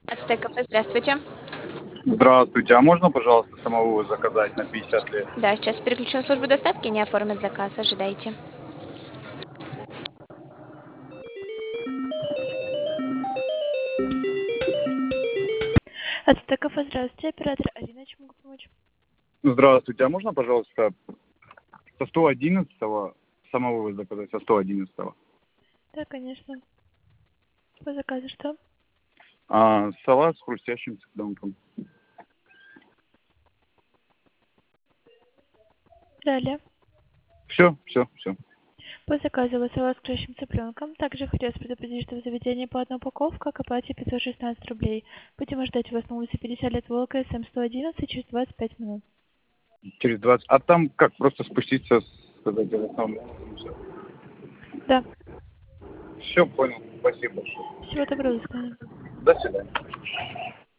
Ацтеков, здравствуйте. Здравствуйте, а можно, пожалуйста, самовывоз заказать на 50 лет? Да, сейчас переключу на службу доставки, не оформят заказ, ожидайте. Ацтеков, здравствуйте, оператор Алина, чем могу помочь? Здравствуйте, а можно, пожалуйста, со 111-го самовывоз заказать, со 111-го? Да, конечно. По заказу что? Салат с хрустящим цыпленком. Далее. Все. По заказу у вас салат с кращим цыпленком. Также хотелось предупредить, что в заведении по одной упаковка к оплате 516 рублей. Будем ждать вас на улице 50 лет Волка, СМ 111 через 25 минут. Через 20. А там как, просто спуститься с этого самого? Да. Все, понял. Спасибо большое. Всего доброго, до свидания. До свидания.